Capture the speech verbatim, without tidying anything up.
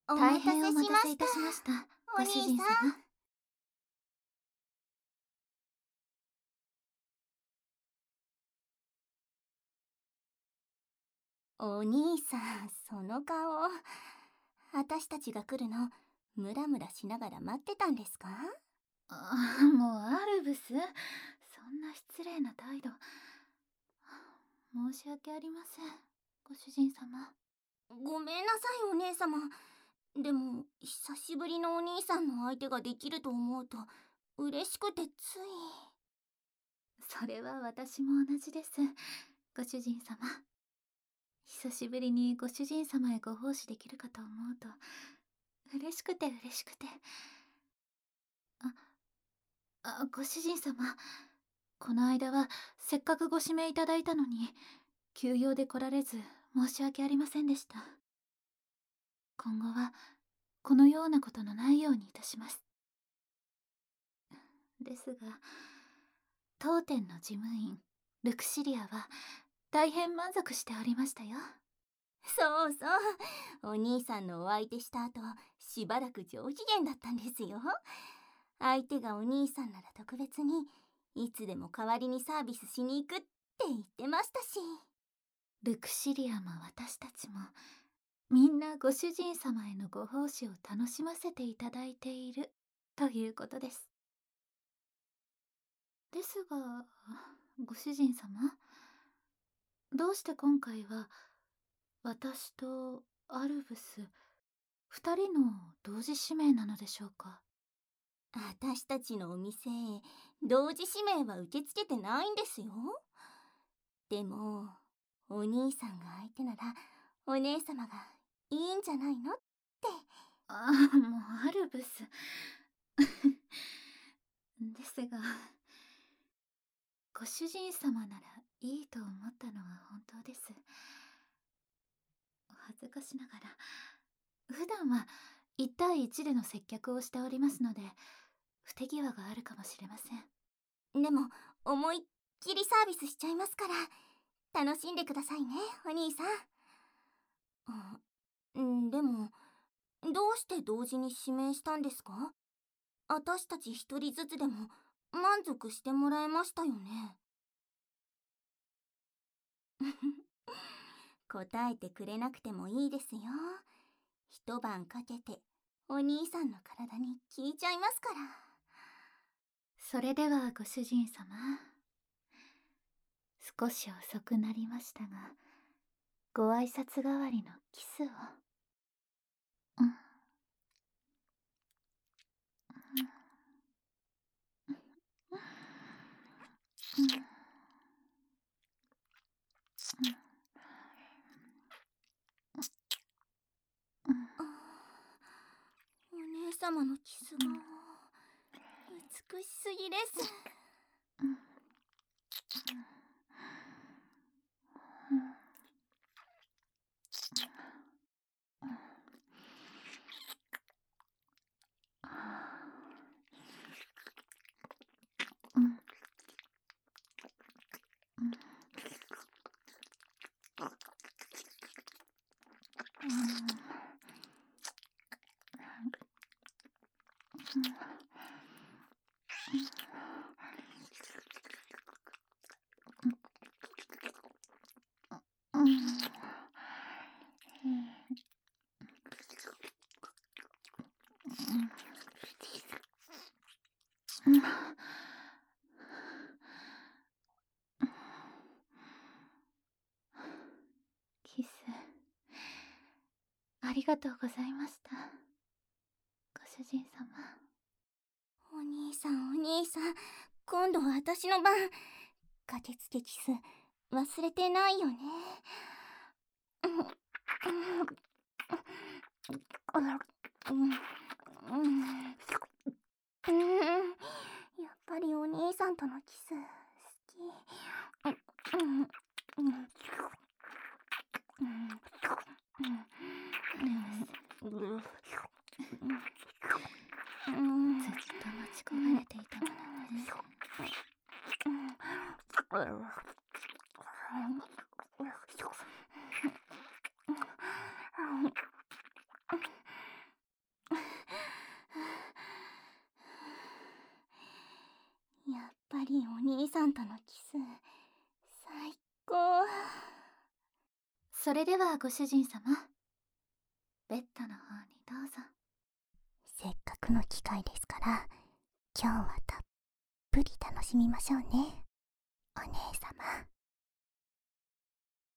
お大待たせし変お待たました。 せいたしました、 お兄ご主人さ様。 ん。お兄さん、その顔。私たちが来るの、ムラムラしながら待ってたんですか？ あ、もうアルブス、そんな失礼な態度。申し訳ありません、ご主人様。 ごめんなさい、お姉様。でも、久しぶりのお兄さんの相手ができると思うと、嬉しくてつい。 それは私も同じです、ご主人様。久しぶりにご主人様へご奉仕できるかと思うと、嬉しくて嬉しくて。あ、あ、ご主人様、この間はせっかくご指名いただいたのに、休養で来られず申し訳ありませんでした。今後はこのようなことのないようにいたします。ですが、当店の事務員ルクシリアは大変満足しておりましたよ。 そうそう、お兄さんのお相手した後、しばらく上機嫌だったんですよ。相手がお兄さんなら特別にいつでも代わりにサービスしに行くって言ってましたし。 ルクシリアも私たちもみんなご主人様へのご奉仕を楽しませていただいているということです。ですが、ご主人様、どうして今回は私とアルブス二人の同時指名なのでしょうか？ 私たちのお店へ同時指名は受け付けてないんですよ。でもお兄さんが相手ならお姉様がいいんじゃないのって。 ああ、もうアルブスですが、ご主人様ならいいと思ったのは本当です。お恥ずかしながら、普段はいち対いちでの接客をしておりますので、不手際があるかもしれません。 でも思いっきりサービスしちゃいますから、楽しんでくださいね、お兄さん。あ、うん、でもどうして同時に指名したんですか？私たち一人ずつでも満足してもらえましたよね。答えてくれなくてもいいですよ。一晩かけてお兄さんの体に効いちゃいますから。 それではご主人様、少し遅くなりましたが、ご挨拶代わりのキスを。うん。 お姉様のキス顔、美しすぎです。 キス、ありがとうございました、ご主人様。 お兄さん、お兄さん、今度は私の番。駆けつけキス忘れてないよね。やっぱりお兄さんとのキス好き。 ずっと待ち焦がれていたものね。 兄さんとのキス最高。 それではご主人様、ベッドの方にどうぞ。 せっかくの機会ですから、今日はたっぷり楽しみましょうね、お姉様。